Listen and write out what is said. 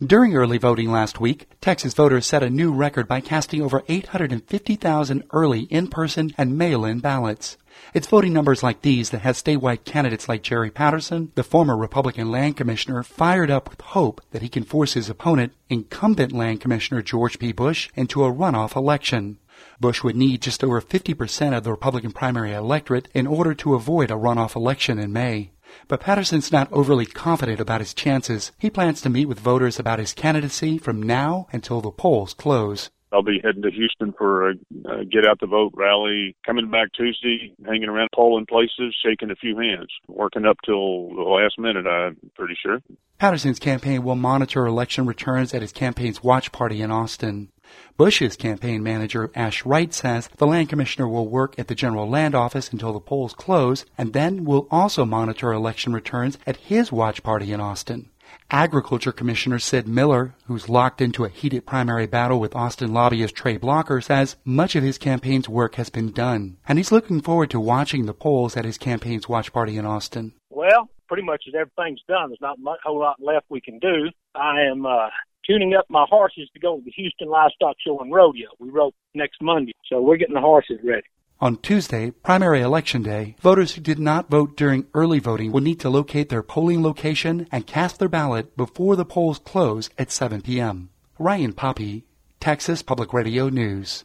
During early voting last week, Texas voters set a new record by casting over 850,000 early in-person and mail-in ballots. It's voting numbers like these that has statewide candidates like Jerry Patterson, the former Republican land commissioner, fired up with hope that he can force his opponent, incumbent land commissioner George P. Bush, into a runoff election. Bush would need just over 50% of the Republican primary electorate in order to avoid a runoff election in May. But Patterson's not overly confident about his chances. He plans to meet with voters about his candidacy from now until the polls close. I'll be heading to Houston for a Get Out the Vote rally, coming back Tuesday, hanging around polling places, shaking a few hands, working up till the last minute, I'm pretty sure. Patterson's campaign will monitor election returns at his campaign's watch party in Austin. Bush's campaign manager, Ash Wright, says the land commissioner will work at the general land office until the polls close and then will also monitor election returns at his watch party in Austin. Agriculture Commissioner Sid Miller, who's locked into a heated primary battle with Austin lobbyist Trey Blocker, says much of his campaign's work has been done, and he's looking forward to watching the polls at his campaign's watch party in Austin. Well, pretty much everything's done. There's not a whole lot left we can do. I am tuning up my horses to go to the Houston Livestock Show and Rodeo. We vote next Monday, so we're getting the horses ready. On Tuesday, primary election day, voters who did not vote during early voting will need to locate their polling location and cast their ballot before the polls close at 7 p.m. Ryan Poppy, Texas Public Radio News.